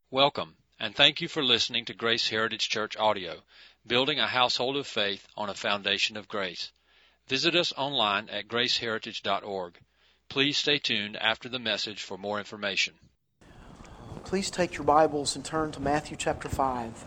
Welcome, and thank you for listening to Grace Heritage Church Audio, building a household of faith on a foundation of grace. Visit us online at graceheritage.org. Please stay tuned after the message for more information. Please take your Bibles and turn to Matthew chapter 5.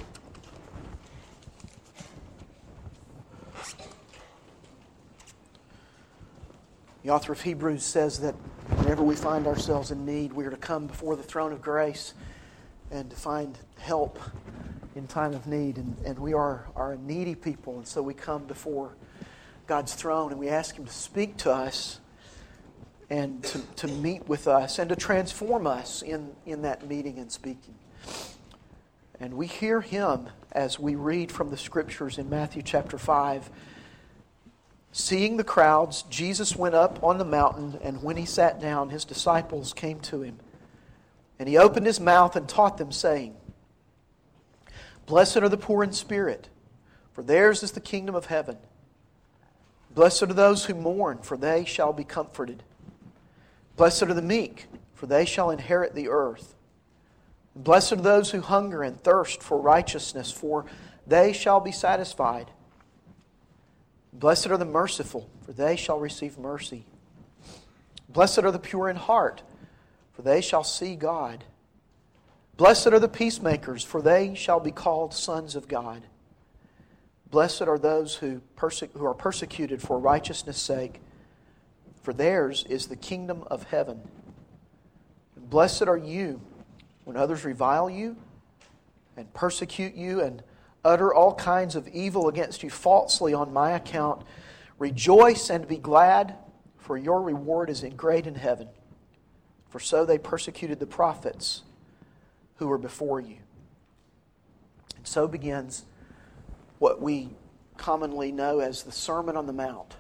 The author of Hebrews says that whenever we find ourselves in need, we are to come before the throne of grace and to find help in time of need. And we are a needy people, and so we come before God's throne and we ask Him to speak to us and to meet with us and to transform us in that meeting and speaking. And we hear Him as we read from the Scriptures in Matthew chapter 5. Seeing the crowds, Jesus went up on the mountain, and when He sat down, His disciples came to Him. And He opened His mouth and taught them, saying, Blessed are the poor in spirit, for theirs is the kingdom of heaven. Blessed are those who mourn, for they shall be comforted. Blessed are the meek, for they shall inherit the earth. Blessed are those who hunger and thirst for righteousness, for they shall be satisfied. Blessed are the merciful, for they shall receive mercy. Blessed are the pure in heart, for they shall see God. Blessed are the peacemakers, for they shall be called sons of God. Blessed are those who are persecuted for righteousness' sake, for theirs is the kingdom of heaven. And blessed are you when others revile you and persecute you and utter all kinds of evil against you falsely on my account. Rejoice and be glad, for your reward is great in heaven. For so they persecuted the prophets who were before you. And so begins what we commonly know as the Sermon on the Mount.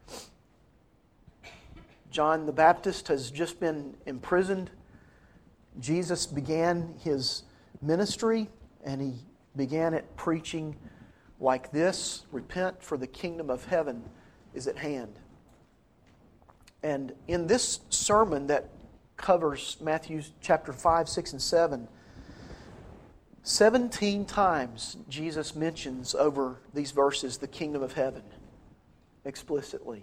John the Baptist has just been imprisoned. Jesus began His ministry, and He began it preaching like this: Repent, for the kingdom of heaven is at hand. And in this sermon that covers Matthew chapter 5, 6, and 7, 17 times Jesus mentions over these verses the kingdom of heaven explicitly.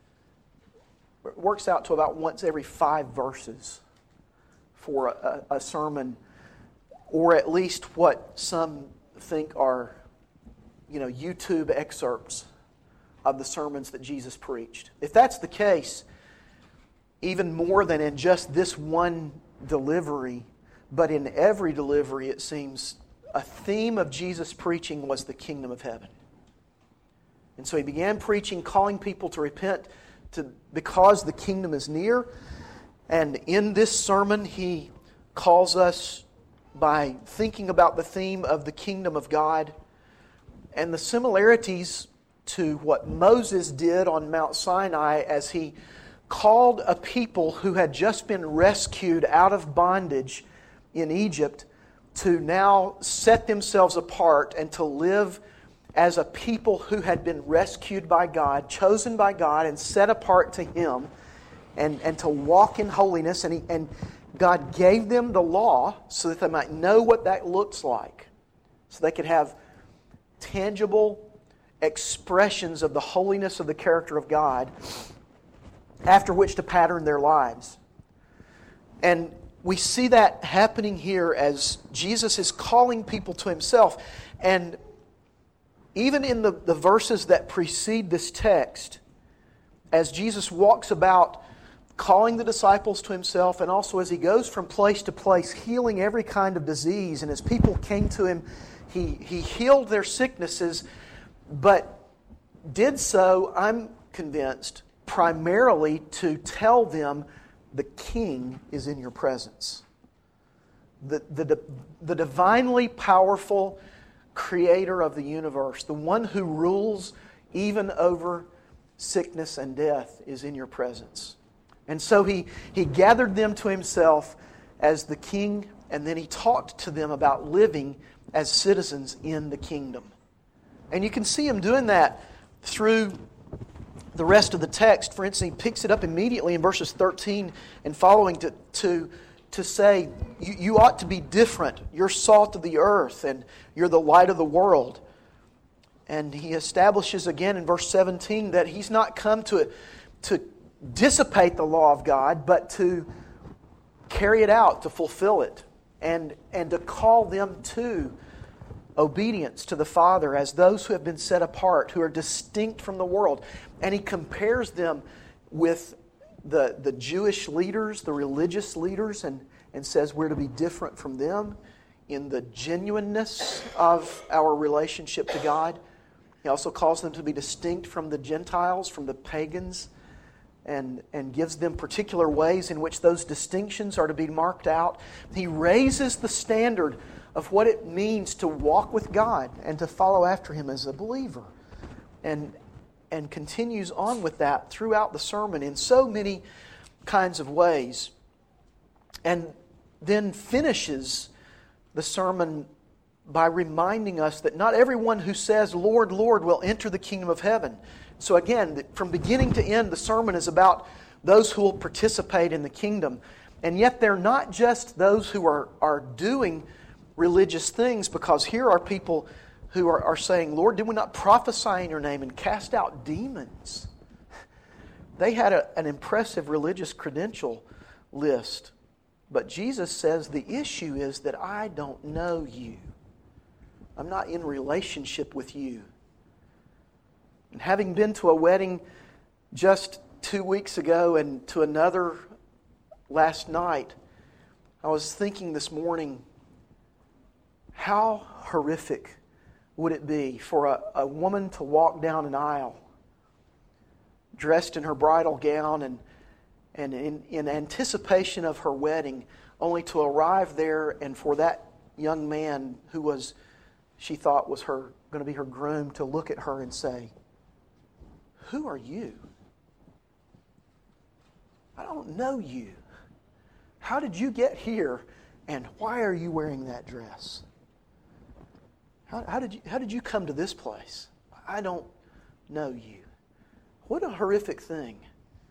It works out to about once every 5 verses for a sermon, or at least what some think are, YouTube excerpts of the sermons that Jesus preached. If that's the case, even more than in just this one delivery, but in every delivery, it seems, a theme of Jesus' preaching was the kingdom of heaven. And so He began preaching, calling people to repent because the kingdom is near. And in this sermon, He calls us by thinking about the theme of the kingdom of God and the similarities to what Moses did on Mount Sinai as he called a people who had just been rescued out of bondage in Egypt to now set themselves apart and to live as a people who had been rescued by God, chosen by God, and set apart to Him, and to walk in holiness. And God gave them the law so that they might know what that looks like, so they could have tangible expressions of the holiness of the character of God after which to pattern their lives. And we see that happening here as Jesus is calling people to Himself. And even in the verses that precede this text, as Jesus walks about calling the disciples to Himself, and also as He goes from place to place healing every kind of disease, and as people came to Him, He healed their sicknesses, but did so, I'm convinced, primarily to tell them the King is in your presence. The divinely powerful Creator of the universe, the one who rules even over sickness and death, is in your presence. And so He gathered them to Himself as the King, and then He talked to them about living as citizens in the kingdom. And you can see Him doing that through the rest of the text. For instance, He picks it up immediately in verses 13 and following to to say, you ought to be different. You're salt of the earth and you're the light of the world. And He establishes again in verse 17 that He's not come to dissipate the law of God, but to carry it out, to fulfill it, and to call them to obedience to the Father as those who have been set apart, who are distinct from the world. And He compares them with the Jewish leaders, the religious leaders, and says we're to be different from them in the genuineness of our relationship to God. He also calls them to be distinct from the Gentiles, from the pagans, and gives them particular ways in which those distinctions are to be marked out. He raises the standard of what it means to walk with God and to follow after Him as a believer. And continues on with that throughout the sermon in so many kinds of ways. And then finishes the sermon by reminding us that not everyone who says, "Lord, Lord," will enter the kingdom of heaven. So again, from beginning to end, the sermon is about those who will participate in the kingdom. And yet they're not just those who are doing religious things, because here are people who are saying, "Lord, did we not prophesy in Your name and cast out demons?" They had an impressive religious credential list. But Jesus says the issue is that I don't know you. I'm not in relationship with you. And having been to a wedding just 2 weeks ago and to another last night, I was thinking this morning, how horrific would it be for a woman to walk down an aisle dressed in her bridal gown and in anticipation of her wedding, only to arrive there and for that young man who she thought was going to be her groom to look at her and say, "Who are you? I don't know you. How did you get here, and why are you wearing that dress? How did you come to this place? I don't know you." What a horrific thing.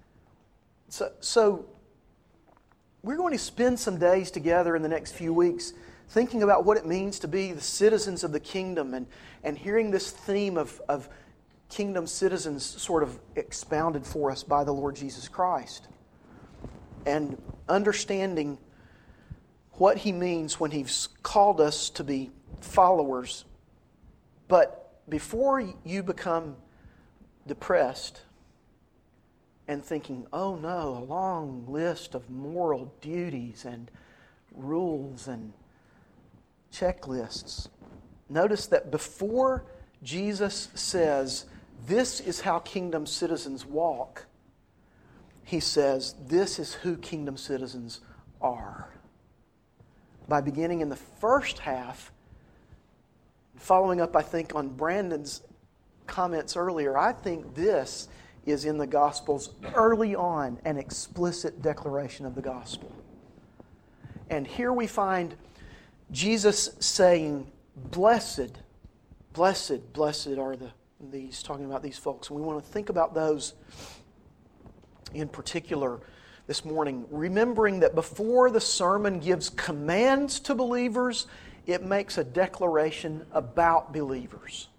So we're going to spend some days together in the next few weeks thinking about what it means to be the citizens of the kingdom and hearing this theme of kingdom citizens sort of expounded for us by the Lord Jesus Christ. And understanding what He means when He's called us to be followers. But before you become depressed and thinking, "Oh no, a long list of moral duties and rules and checklists," notice that before Jesus says, "This is how kingdom citizens walk," He says, "This is who kingdom citizens are." By beginning in the first half, following up, I think, on Brandon's comments earlier, I think this is in the Gospels early on an explicit declaration of the gospel. And here we find Jesus saying, "Blessed, blessed, blessed are these," talking about these folks. And we want to think about those in particular this morning, remembering that before the sermon gives commands to believers, it makes a declaration about believers.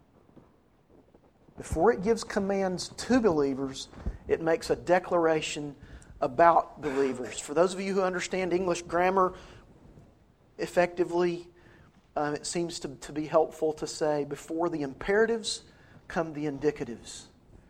Before it gives commands to believers, it makes a declaration about believers. For those of you who understand English grammar effectively, it seems to be helpful to say, before the imperatives come the indicatives.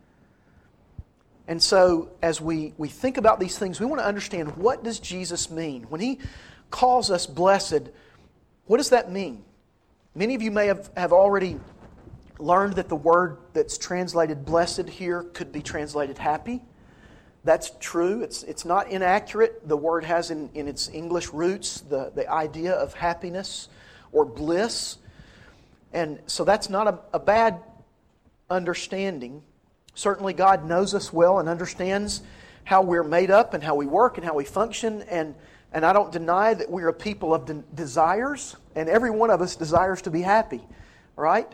And so, as we think about these things, we want to understand, what does Jesus mean? When He calls us blessed, what does that mean? Many of you may have already learned that the word that's translated blessed here could be translated happy. That's true. It's not inaccurate. The word has in its English roots the idea of happiness or bliss. And so that's not a bad understanding. Certainly God knows us well and understands how we're made up and how we work and how we function. And I don't deny that we're a people of desires. And every one of us desires to be happy. Right?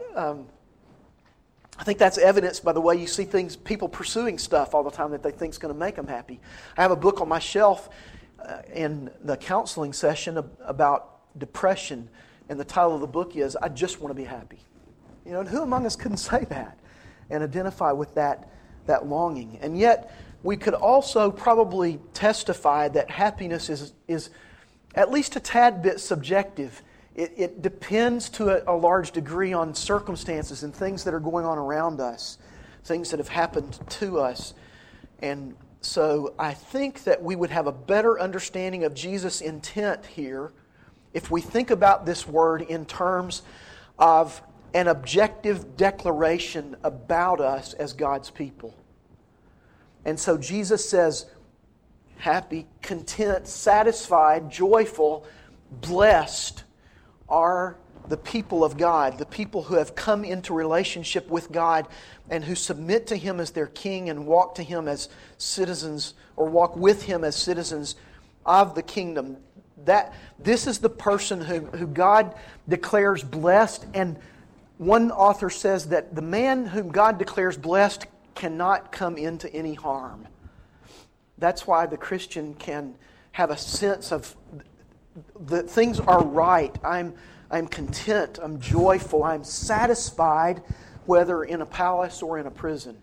I think that's evidenced by the way you see people pursuing stuff all the time that they think is going to make them happy. I have a book on my shelf in the counseling session about depression, and the title of the book is, I Just Want to Be Happy. And who among us couldn't say that and identify with that longing? And yet, we could also probably testify that happiness is at least a tad bit subjective. It depends to a large degree on circumstances and things that are going on around us, things that have happened to us. And so I think that we would have a better understanding of Jesus' intent here if we think about this word in terms of an objective declaration about us as God's people. And so Jesus says, happy, content, satisfied, joyful, blessed are the people of God, the people who have come into relationship with God and who submit to Him as their King and walk to Him as citizens, or walk with Him as citizens of the kingdom. This is the person who God declares blessed, and one author says that the man whom God declares blessed cannot come into any harm. That's why the Christian can have a sense of that things are right. I'm content, I'm joyful, I'm satisfied, whether in a palace or in a prison.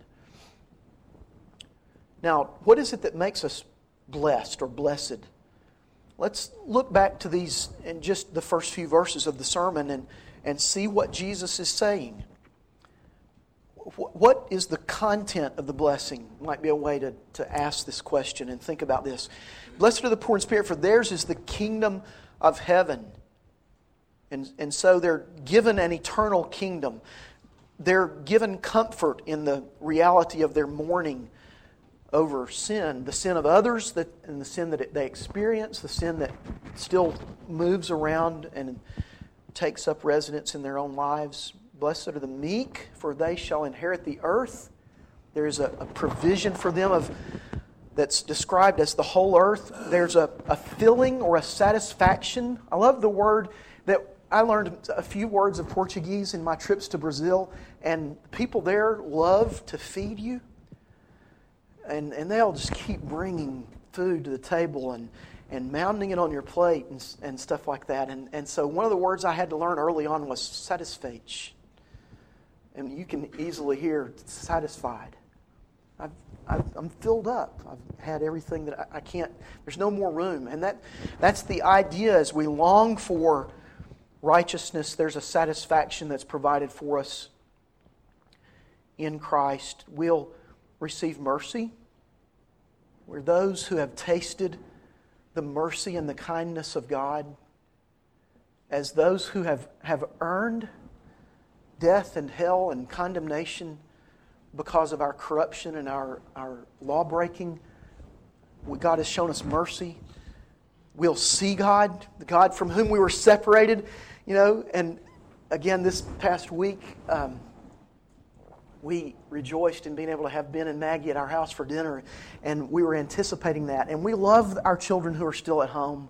Now, what is it that makes us blessed or blessed? Let's look back to these in just the first few verses of the sermon and see what Jesus is saying. What is the content of the blessing? Might be a way to ask this question and think about this. Blessed are the poor in spirit, for theirs is the kingdom of heaven. And so they're given an eternal kingdom. They're given comfort in the reality of their mourning over sin, the sin of others and the sin that they experience, the sin that still moves around and takes up residence in their own lives. Blessed are the meek, for they shall inherit the earth. There is a provision for them that's described as the whole earth. There's a filling or a satisfaction. I love the word that I learned a few words of Portuguese in my trips to Brazil, and people there love to feed you. And they'll just keep bringing food to the table and mounting it on your plate and stuff like that. And so one of the words I had to learn early on was satisfecho. And you can easily hear satisfied. I'm filled up. I've had everything that I can't. There's no more room. And that's the idea. As we long for righteousness, there's a satisfaction that's provided for us in Christ. We'll receive mercy. We're those who have tasted the mercy and the kindness of God, as those who have earned death and hell and condemnation because of our corruption and our law-breaking. God has shown us mercy. We'll see God, the God from whom we were separated. And again, this past week, we rejoiced in being able to have Ben and Maggie at our house for dinner, and we were anticipating that. And we love our children who are still at home.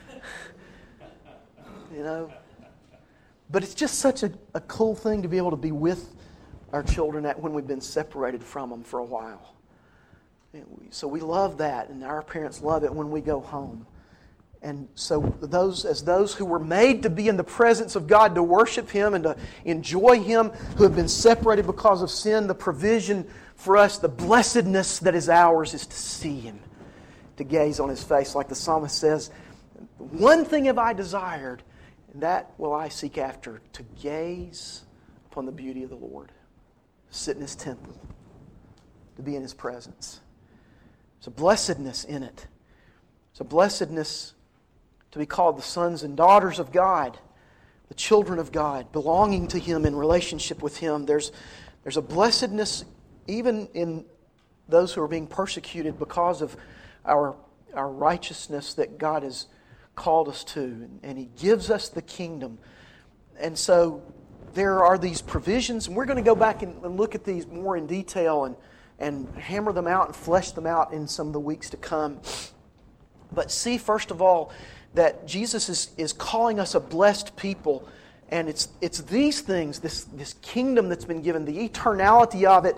But it's just such a cool thing to be able to be with our children when we've been separated from them for a while. So we love that, and our parents love it when we go home. And so those who were made to be in the presence of God, to worship Him and to enjoy Him, who have been separated because of sin, the provision for us, the blessedness that is ours is to see Him, to gaze on His face. Like the psalmist says, one thing have I desired, and that will I seek after, to gaze upon the beauty of the Lord, sit in His temple, to be in His presence. There's a blessedness in it. It's a blessedness to be called the sons and daughters of God, the children of God, belonging to Him in relationship with Him. There's a blessedness even in those who are being persecuted because of our righteousness that God has called us to. And He gives us the kingdom. And so there are these provisions, and we're going to go back and look at these more in detail and hammer them out and flesh them out in some of the weeks to come. But see, first of all, that Jesus is calling us a blessed people. And it's these things, this kingdom that's been given, the eternality of it,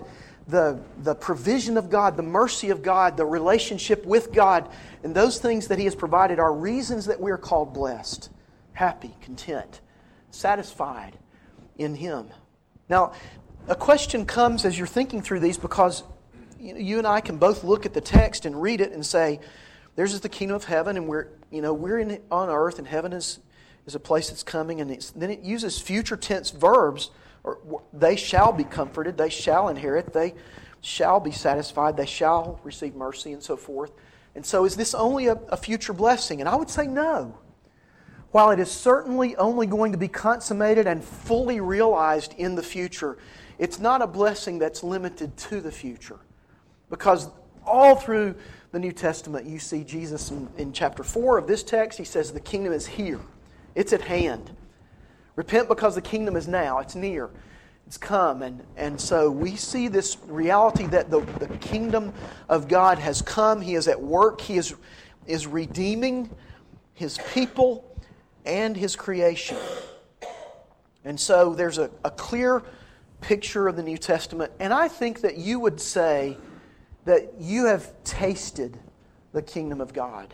the provision of God, the mercy of God, the relationship with God, and those things that He has provided are reasons that we are called blessed, happy, content, satisfied in Him. Now, a question comes as you're thinking through these, because you and I can both look at the text and read it and say, there's the kingdom of heaven, and we're on earth, and heaven is a place that's coming, and then it uses future tense verbs. Or they shall be comforted, they shall inherit, they shall be satisfied, they shall receive mercy, and so forth. And so is this only a future blessing? And I would say no. While it is certainly only going to be consummated and fully realized in the future, it's not a blessing that's limited to the future. Because all through the New Testament you see Jesus in chapter 4 of this text, He says the kingdom is here. It's at hand. Repent because the kingdom is now. It's near. It's come. And so we see this reality that the kingdom of God has come. He is at work. He is redeeming His people and His creation. And so there's a clear picture of the New Testament. And I think that you would say that you have tasted the kingdom of God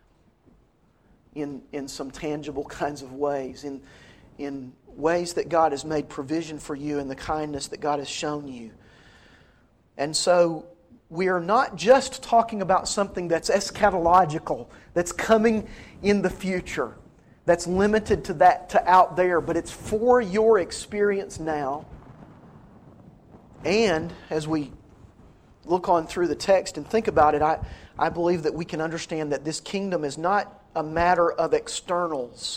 in some tangible kinds of ways, in ways that God has made provision for you and the kindness that God has shown you. And so we are not just talking about something that's eschatological, that's coming in the future, that's limited to out there, but it's for your experience now. And as we look on through the text and think about it, I believe that we can understand that this kingdom is not a matter of externals.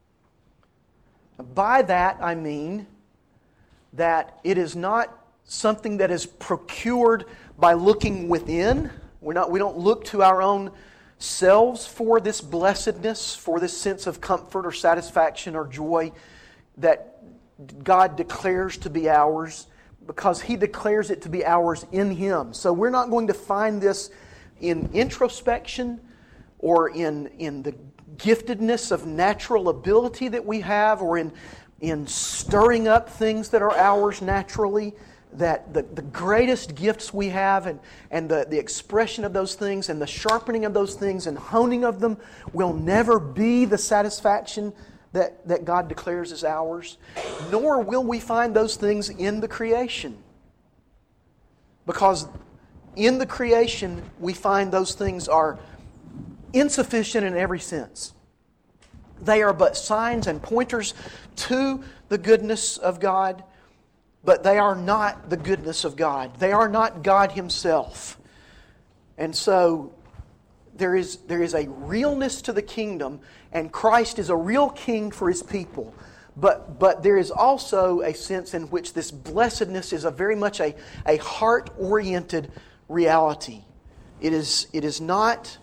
By that I mean that it is not something that is procured by looking within. We don't look to our own selves for this blessedness, for this sense of comfort or satisfaction or joy that God declares to be ours, because He declares it to be ours in Him. So we're not going to find this in introspection or in the giftedness of natural ability that we have, or in stirring up things that are ours naturally. That the greatest gifts we have and the expression of those things and the sharpening of those things and honing of them will never be the satisfaction that God declares as ours. Nor will we find those things in the creation. Because in the creation we find those things are insufficient in every sense. They are but signs and pointers to the goodness of God, but they are not the goodness of God. They are not God Himself. And so there is a realness to the kingdom, and Christ is a real king for His people. But there is also a sense in which this blessedness is very much a heart-oriented reality. It is not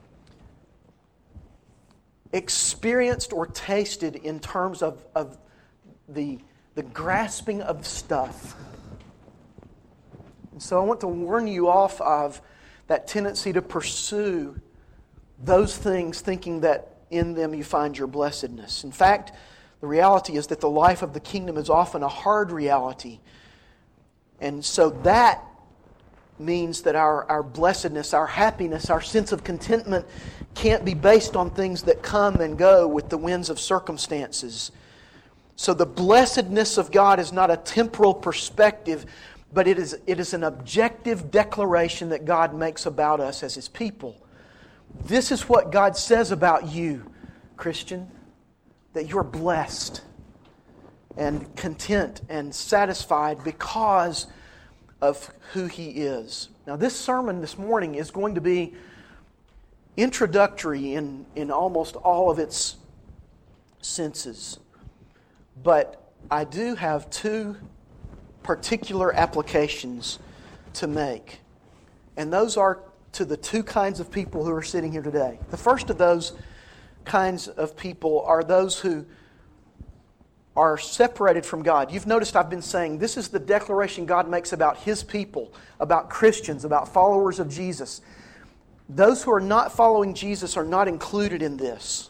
experienced or tasted in terms of the grasping of stuff. And so I want to warn you off of that tendency to pursue those things thinking that in them you find your blessedness. In fact, the reality is that the life of the kingdom is often a hard reality. And so that means that our blessedness, our happiness, our sense of contentment can't be based on things that come and go with the winds of circumstances. So the blessedness of God is not a temporal perspective, but it is an objective declaration that God makes about us as His people. This is what God says about you, Christian, that you're blessed and content and satisfied because of who He is. Now, this sermon this morning is going to be introductory in almost all of its senses. But I do have two particular applications to make. And those are to the two kinds of people who are sitting here today. The first of those kinds of people are those who are separated from God. You've noticed I've been saying this is the declaration God makes about His people, about Christians, about followers of Jesus. Those who are not following Jesus are not included in this.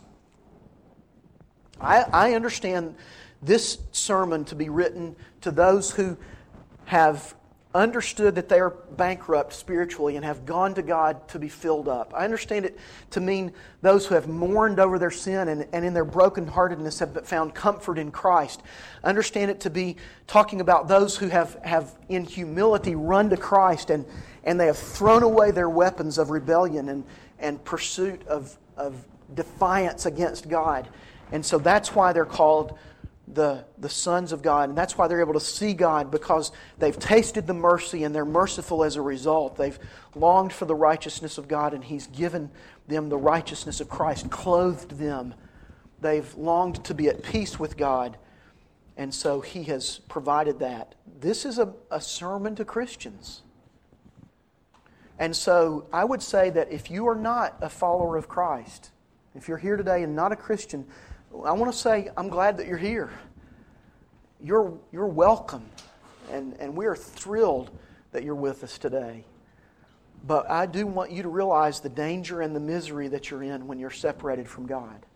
I understand this sermon to be written to those who have understood that they are bankrupt spiritually and have gone to God to be filled up. I understand it to mean those who have mourned over their sin and in their brokenheartedness have found comfort in Christ. I understand it to be talking about those who have in humility run to Christ and they have thrown away their weapons of rebellion and pursuit of defiance against God. And so that's why they're called the sons of God. And that's why they're able to see God, because they've tasted the mercy and they're merciful as a result. They've longed for the righteousness of God and He's given them the righteousness of Christ, clothed them. They've longed to be at peace with God, and so He has provided that. This is a sermon to Christians. And so I would say that if you are not a follower of Christ, if you're here today and not a Christian, I want to say I'm glad that you're here. You're welcome. And we are thrilled that you're with us today. But I do want you to realize the danger and the misery that you're in when you're separated from God.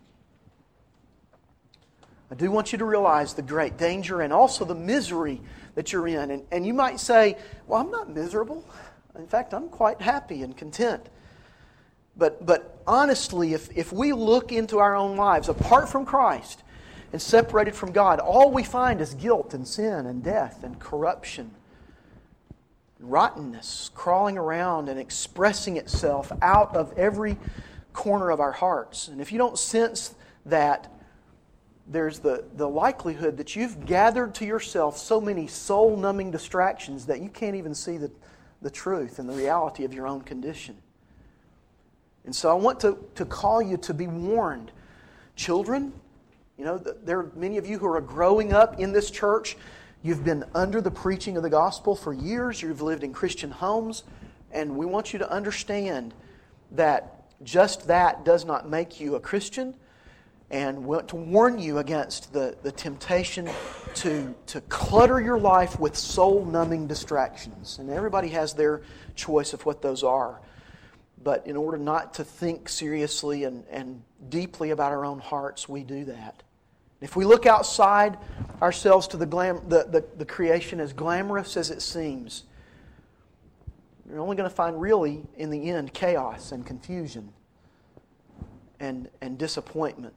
I do want you to realize the great danger and also the misery that you're in. And you might say, well, I'm not miserable. In fact, I'm quite happy and content. But honestly, if we look into our own lives apart from Christ and separated from God, all we find is guilt and sin and death and corruption, rottenness crawling around and expressing itself out of every corner of our hearts. And if you don't sense that, there's the likelihood that you've gathered to yourself so many soul-numbing distractions that you can't even see the truth and the reality of your own condition. And so I want to call you to be warned. Children, there are many of you who are growing up in this church. You've been under the preaching of the gospel for years. You've lived in Christian homes. And we want you to understand that just that does not make you a Christian. And we want to warn you against the temptation to clutter your life with soul-numbing distractions. And everybody has their choice of what those are. But in order not to think seriously and deeply about our own hearts, we do that. If we look outside ourselves to the creation, as glamorous as it seems, you're only going to find really, in the end, chaos and confusion and disappointment.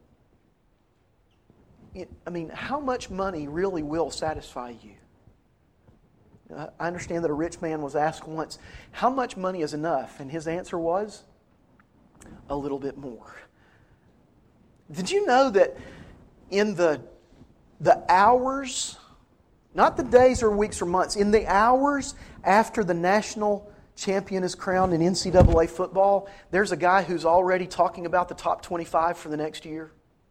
How much money really will satisfy you? I understand that a rich man was asked once, how much money is enough? And his answer was, a little bit more. Did you know that in the hours, not the days or weeks or months, in the hours after the national champion is crowned in NCAA football, there's a guy who's already talking about the top 25 for the next year?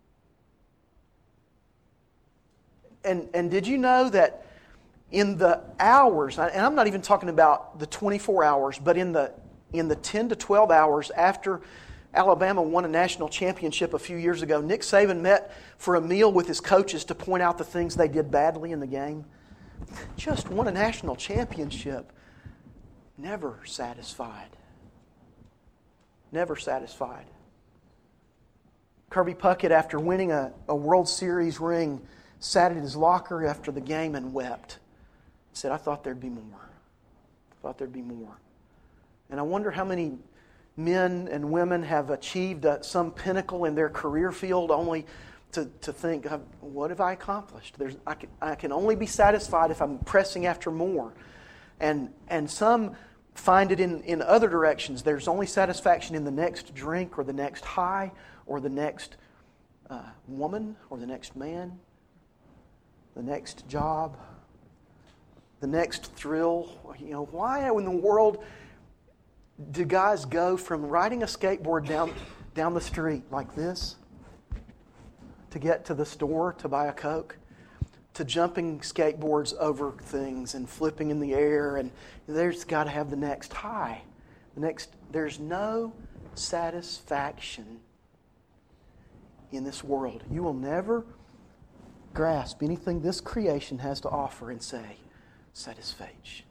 And did you know that in the hours, and I'm not even talking about the 24 hours, but in the 10 to 12 hours after Alabama won a national championship a few years ago, Nick Saban met for a meal with his coaches to point out the things they did badly in the game. Just won a national championship. Never satisfied. Never satisfied. Kirby Puckett, after winning a World Series ring, sat in his locker after the game and wept. He said, I thought there'd be more. And I wonder how many men and women have achieved some pinnacle in their career field only to think, what have I accomplished? I can only be satisfied if I'm pressing after more. And some find it in other directions. There's only satisfaction in the next drink or the next high or the next woman or the next man, the next job, the next thrill. Why in the world do guys go from riding a skateboard down the street like this to get to the store to buy a Coke, to jumping skateboards over things and flipping in the air, and there's got to have the next high. There's no satisfaction in this world. You will never grasp anything this creation has to offer and say, satisfaction.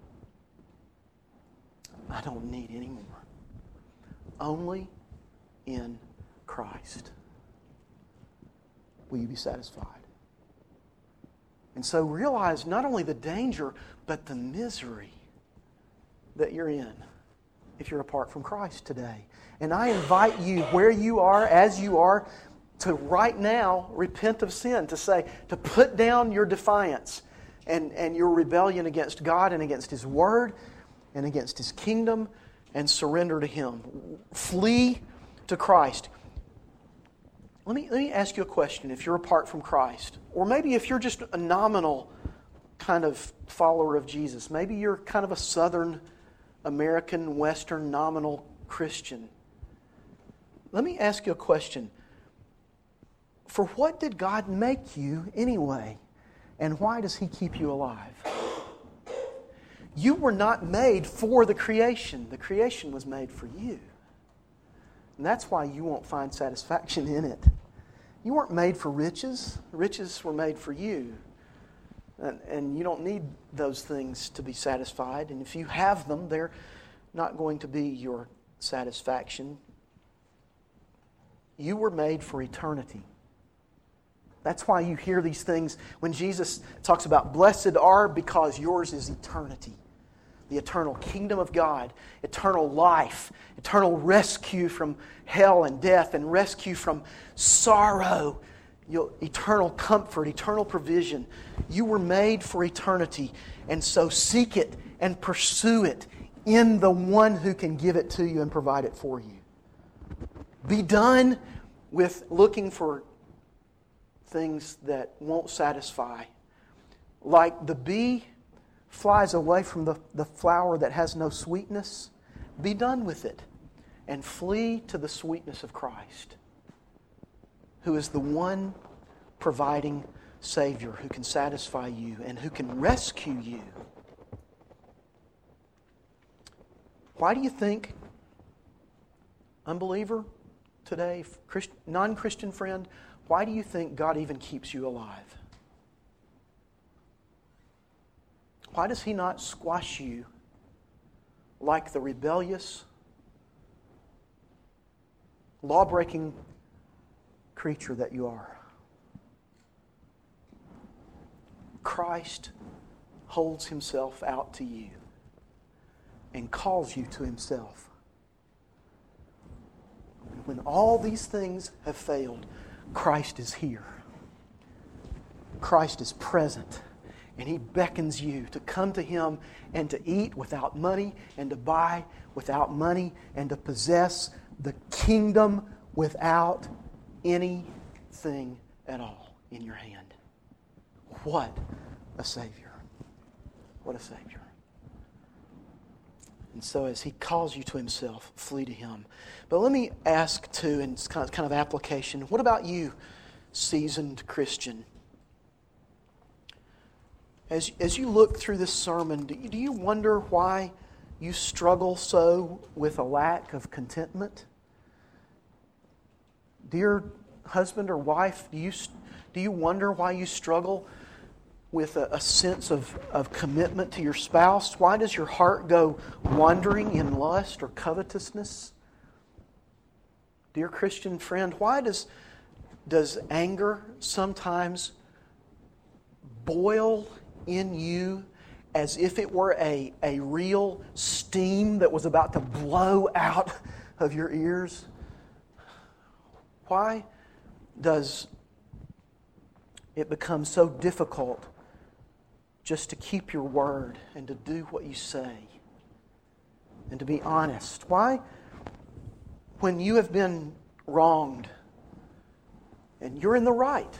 I don't need any more. Only in Christ will you be satisfied. And so realize not only the danger, but the misery that you're in if you're apart from Christ today. And I invite you, where you are, as you are, to right now repent of sin, to put down your defiance and your rebellion against God and against His Word and against His kingdom, and surrender to Him. Flee to Christ. Let me ask you a question. If you're apart from Christ, or maybe if you're just a nominal kind of follower of Jesus, maybe you're kind of a Southern American, Western, nominal Christian. Let me ask you a question. For what did God make you anyway? And why does He keep you alive? You were not made for the creation. The creation was made for you. And that's why you won't find satisfaction in it. You weren't made for riches. Riches were made for you. And you don't need those things to be satisfied. And if you have them, they're not going to be your satisfaction. You were made for eternity. That's why you hear these things when Jesus talks about blessed are because yours is eternity. The eternal kingdom of God, eternal life, eternal rescue from hell and death, and rescue from sorrow, eternal comfort, eternal provision. You were made for eternity, and so seek it and pursue it in the one who can give it to you and provide it for you. Be done with looking for things that won't satisfy. Like the bee flies away from the flower that has no sweetness, be done with it and flee to the sweetness of Christ, who is the one providing Savior who can satisfy you and who can rescue you. Why do you think, unbeliever today, non-Christian friend, why do you think God even keeps you alive? Why does He not squash you like the rebellious, law-breaking creature that you are? Christ holds Himself out to you and calls you to Himself. When all these things have failed, Christ is here. Christ is present. And He beckons you to come to Him and to eat without money and to buy without money and to possess the kingdom without anything at all in your hand. What a Savior. What a Savior. And so as He calls you to Himself, flee to Him. But let me ask too, and it's kind of application, what about you, seasoned Christian? As you look through this sermon, do you wonder why you struggle so with a lack of contentment? Dear husband or wife, do you wonder why you struggle with a sense of commitment to your spouse? Why does your heart go wandering in lust or covetousness? Dear Christian friend, why does anger sometimes boil in you as if it were a real steam that was about to blow out of your ears? Why does it become so difficult just to keep your word and to do what you say and to be honest? Why, when you have been wronged and you're in the right,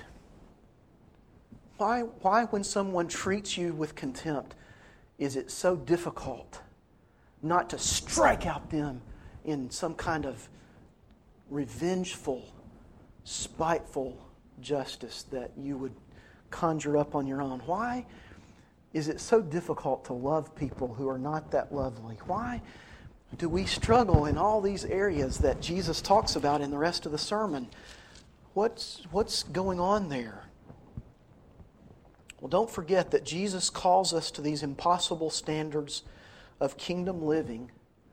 why when someone treats you with contempt, is it so difficult not to strike out them in some kind of revengeful, spiteful justice that you would conjure up on your own? Why is it so difficult to love people who are not that lovely? Why do we struggle in all these areas that Jesus talks about in the rest of the sermon? What's going on there? Well, don't forget that Jesus calls us to these impossible standards of kingdom living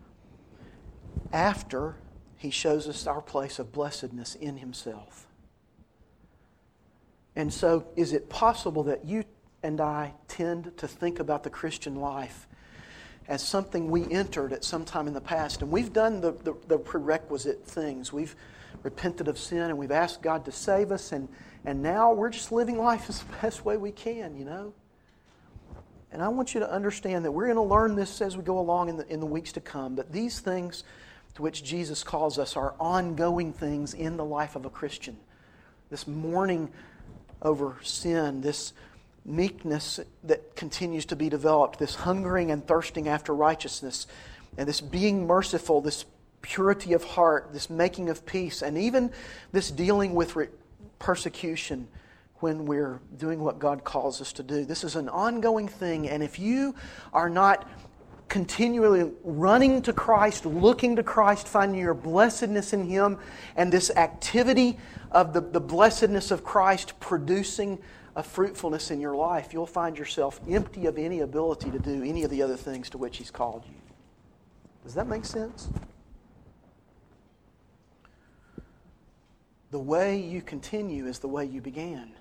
after He shows us our place of blessedness in Himself. And so, is it possible that you and I tend to think about the Christian life as something we entered at some time in the past. And we've done the prerequisite things. We've repented of sin and we've asked God to save us. And now we're just living life as the best way we can, you know. And I want you to understand that we're going to learn this as we go along in the weeks to come. But these things to which Jesus calls us are ongoing things in the life of a Christian. This mourning over sin, this meekness that continues to be developed, this hungering and thirsting after righteousness, and this being merciful, this purity of heart, this making of peace, and even this dealing with persecution when we're doing what God calls us to do. This is an ongoing thing, and if you are not continually running to Christ, looking to Christ, finding your blessedness in Him, and this activity of the blessedness of Christ producing a fruitfulness in your life, you'll find yourself empty of any ability to do any of the other things to which He's called you. Does that make sense? The way you continue is the way you began.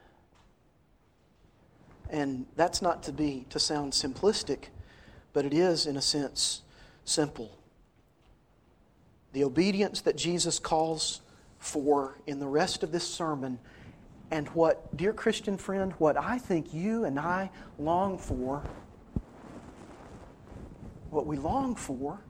And that's not to sound simplistic, but it is, in a sense, simple. The obedience that Jesus calls for in the rest of this sermon, and what, dear Christian friend, what I think you and I long for, what we long for,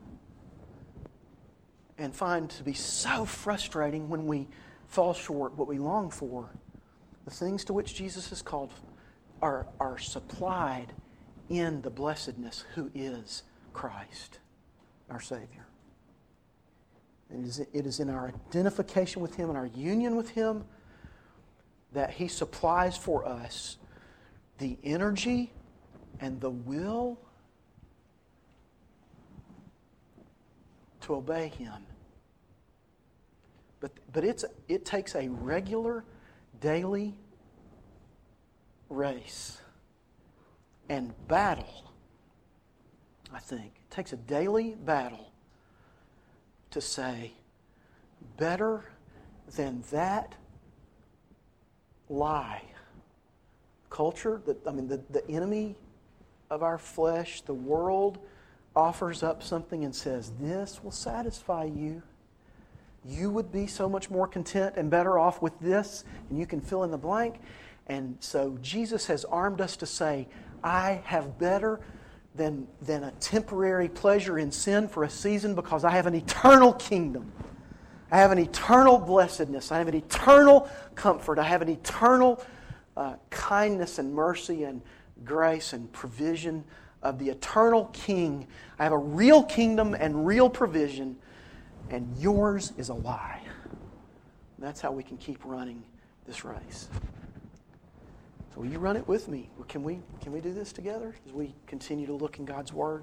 and find to be so frustrating when we fall short, what we long for, the things to which Jesus has called are supplied in the blessedness who is Christ, our Savior. It is in our identification with Him and our union with Him that He supplies for us the energy and the will to obey Him. But it takes a regular, daily race and battle, I think. It takes a daily battle to say, better than that lie. Culture, the enemy of our flesh, the world, offers up something and says, this will satisfy you. You would be so much more content and better off with this, and you can fill in the blank. And so Jesus has armed us to say, I have better than a temporary pleasure in sin for a season, because I have an eternal kingdom. I have an eternal blessedness. I have an eternal comfort. I have an eternal kindness and mercy and grace and provision of the eternal King. I have a real kingdom and real provision, and yours is a lie. That's how we can keep running this race. So will you run it with me? Can we do this together as we continue to look in God's Word?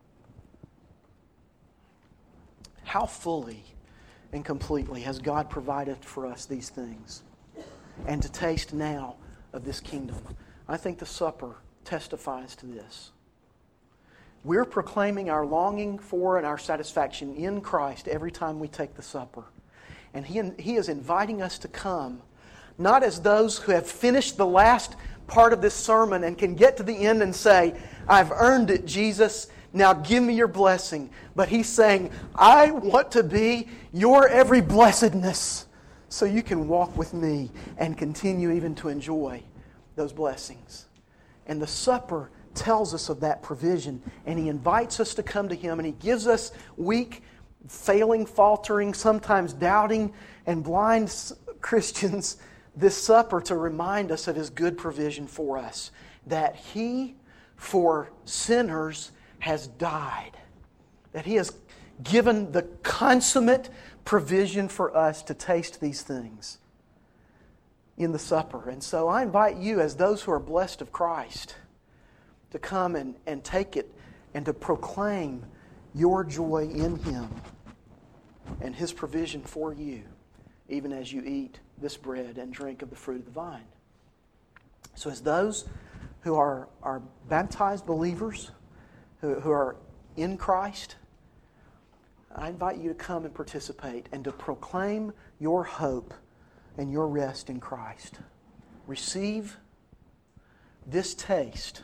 How fully and completely has God provided for us these things? And to taste now of this kingdom. I think the supper testifies to this. We're proclaiming our longing for and our satisfaction in Christ every time we take the supper. And He is inviting us to come, not as those who have finished the last part of this sermon and can get to the end and say, I've earned it, Jesus, now give me your blessing. But He's saying, I want to be your every blessedness so you can walk with me and continue even to enjoy those blessings. And the supper tells us of that provision, and He invites us to come to Him, and He gives us weak, failing, faltering, sometimes doubting and blind Christians this supper to remind us of His good provision for us, that He, for sinners, has died, that He has given the consummate provision for us to taste these things in the supper. And so I invite you, as those who are blessed of Christ, to come and take it and to proclaim your joy in Him and His provision for you, even as you eat this bread and drink of the fruit of the vine. So as those who are baptized believers, who are in Christ, I invite you to come and participate and to proclaim your hope and your rest in Christ. Receive this taste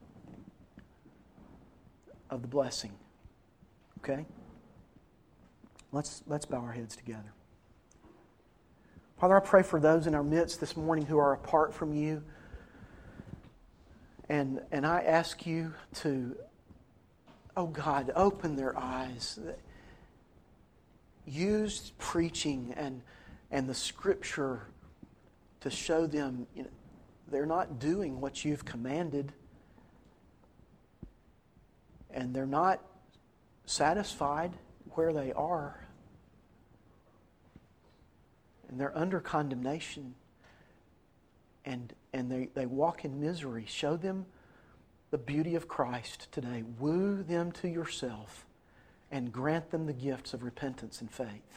of the blessing. Okay? Let's bow our heads together. Father, I pray for those in our midst this morning who are apart from you. And I ask you to, oh God, open their eyes. Use preaching and the Scripture to show them they're not doing what you've commanded. And they're not satisfied where they are. And they're under condemnation. And they walk in misery. Show them the beauty of Christ today. Woo them to yourself and grant them the gifts of repentance and faith.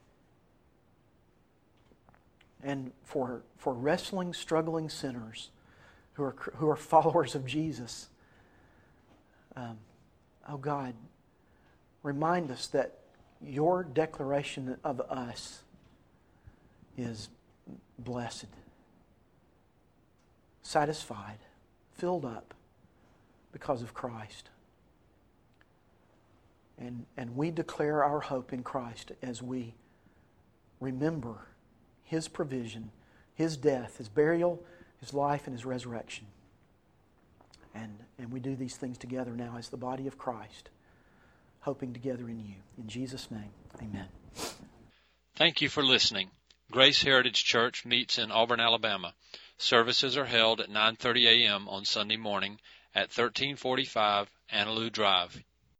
And for wrestling, struggling sinners who are followers of Jesus, oh God, remind us that your declaration of us is blessed, satisfied, filled up because of Christ. And we declare our hope in Christ as we remember His provision, His death, His burial, His life, and His resurrection. And we do these things together now as the body of Christ, hoping together in you. In Jesus' name, amen. Thank you for listening. Grace Heritage Church meets in Auburn, Alabama. Services are held at 9:30 a.m. on Sunday morning at 1345 Annaloo Drive,